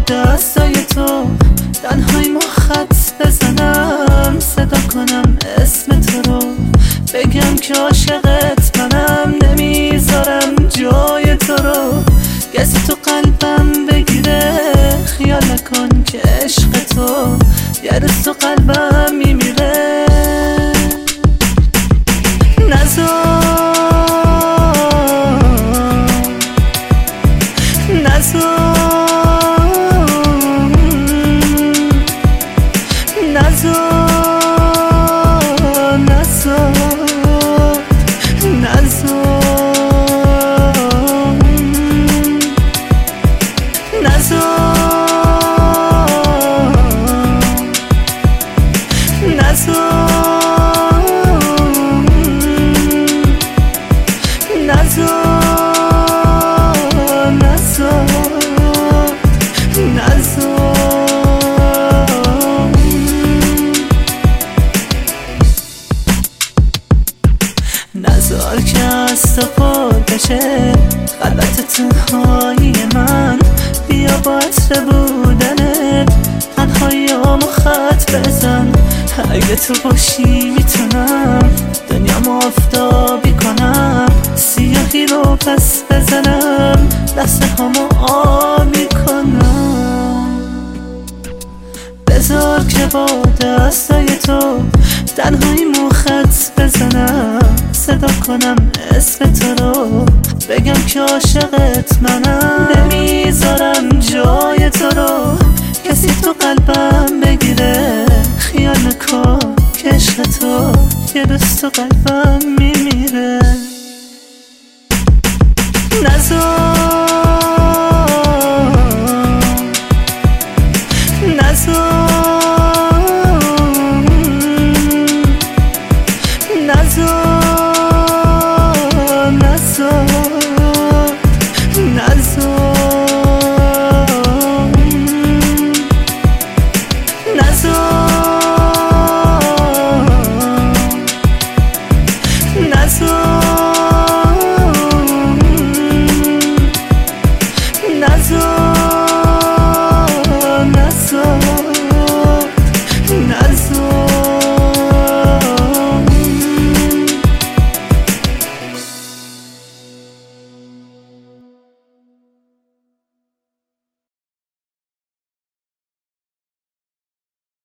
دستای تو تنهایی ما خط بزنم، صدا کنم اسم تو رو، بگم که عاشقت منم، نمیذارم جای تو رو کسی تو قلبم بگیره. خیال نکن که عشق تو یه روز تو قلبم میمیره. نذار که از تو پر بشه خلوت تنهایی من، بیا با عطر بودنت تنهاییامو خط بزن. اگه تو باشی میتونم دنیامو آفتابی کنم، سیاهی رو پس بزنم لحظه هامو آبی کنم. بذار که با دستای تو تنهاییمو خط بزنم، صدا کنم اسم تو رو، بگم که عاشقت منم، نمیذارم جای تو رو کسی تو قلبم بگیره. خیال نکن که عشق تو یه روز تو قلبم میمیره. نذار